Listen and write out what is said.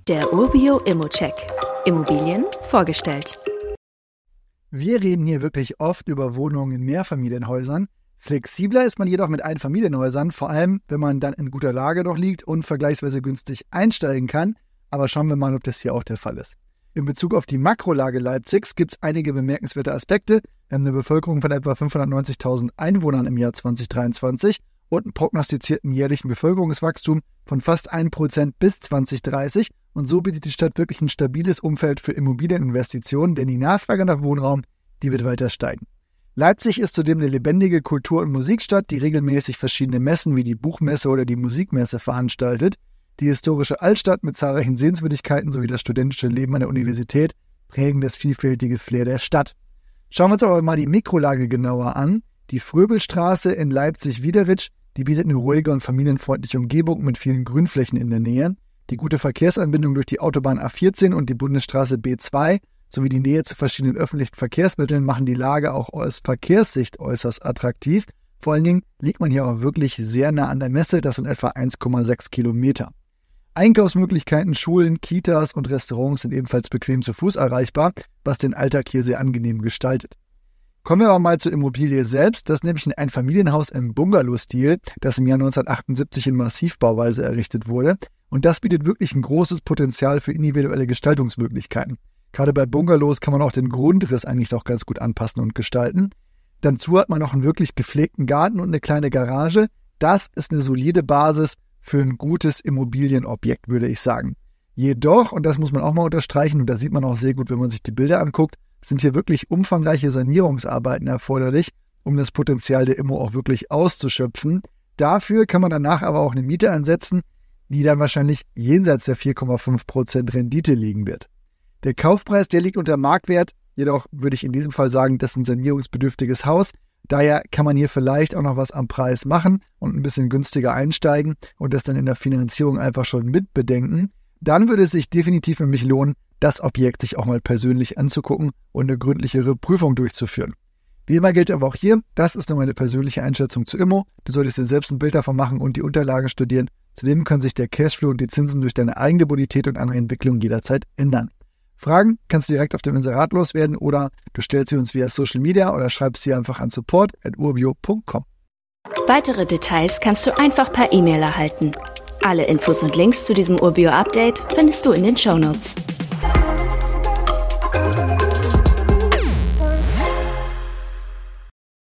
Der Urbio Immocheck. Immobilien vorgestellt. Wir reden hier wirklich oft über Wohnungen in Mehrfamilienhäusern. Flexibler ist man jedoch mit Einfamilienhäusern, vor allem wenn man dann in guter Lage noch liegt und vergleichsweise günstig einsteigen kann. Aber schauen wir mal, ob das hier auch der Fall ist. In Bezug auf die Makrolage Leipzigs gibt es einige bemerkenswerte Aspekte. Wir haben eine Bevölkerung von etwa 590.000 Einwohnern im Jahr 2023 und einen prognostizierten jährlichen Bevölkerungswachstum von fast 1% bis 2030. Und so bietet die Stadt wirklich ein stabiles Umfeld für Immobilieninvestitionen, denn die Nachfrage nach Wohnraum, die wird weiter steigen. Leipzig ist zudem eine lebendige Kultur- und Musikstadt, die regelmäßig verschiedene Messen wie die Buchmesse oder die Musikmesse veranstaltet. Die historische Altstadt mit zahlreichen Sehenswürdigkeiten sowie das studentische Leben an der Universität prägen das vielfältige Flair der Stadt. Schauen wir uns aber mal die Mikrolage genauer an. Die Fröbelstraße in Leipzig-Wiederitsch, die bietet eine ruhige und familienfreundliche Umgebung mit vielen Grünflächen in der Nähe. Die gute Verkehrsanbindung durch die Autobahn A14 und die Bundesstraße B2 sowie die Nähe zu verschiedenen öffentlichen Verkehrsmitteln machen die Lage auch aus Verkehrssicht äußerst attraktiv. Vor allen Dingen liegt man hier auch wirklich sehr nah an der Messe, das sind etwa 1,6 Kilometer. Einkaufsmöglichkeiten, Schulen, Kitas und Restaurants sind ebenfalls bequem zu Fuß erreichbar, was den Alltag hier sehr angenehm gestaltet. Kommen wir aber mal zur Immobilie selbst. Das ist nämlich ein Einfamilienhaus im Bungalow-Stil, das im Jahr 1978 in Massivbauweise errichtet wurde. Und das bietet wirklich ein großes Potenzial für individuelle Gestaltungsmöglichkeiten. Gerade bei Bungalows kann man auch den Grundriss eigentlich noch ganz gut anpassen und gestalten. Dazu hat man noch einen wirklich gepflegten Garten und eine kleine Garage. Das ist eine solide Basis für ein gutes Immobilienobjekt, würde ich sagen. Jedoch, und das muss man auch mal unterstreichen, und das sieht man auch sehr gut, wenn man sich die Bilder anguckt, sind hier wirklich umfangreiche Sanierungsarbeiten erforderlich, um das Potenzial der Immo auch wirklich auszuschöpfen. Dafür kann man danach aber auch eine Miete ansetzen, die dann wahrscheinlich jenseits der 4,5% Rendite liegen wird. Der Kaufpreis, der liegt unter Marktwert, jedoch würde ich in diesem Fall sagen, das ist ein sanierungsbedürftiges Haus. Daher kann man hier vielleicht auch noch was am Preis machen und ein bisschen günstiger einsteigen und das dann in der Finanzierung einfach schon mitbedenken. Dann würde es sich definitiv für mich lohnen, das Objekt sich auch mal persönlich anzugucken und eine gründlichere Prüfung durchzuführen. Wie immer gilt aber auch hier, das ist nur meine persönliche Einschätzung zu Immo. Du solltest dir selbst ein Bild davon machen und die Unterlagen studieren. Zudem können sich der Cashflow und die Zinsen durch deine eigene Bonität und andere Entwicklung jederzeit ändern. Fragen kannst du direkt auf dem Inserat loswerden oder du stellst sie uns via Social Media oder schreibst sie einfach an support@urbio.com. Weitere Details kannst du einfach per E-Mail erhalten. Alle Infos und Links zu diesem Urbio-Update findest du in den Shownotes.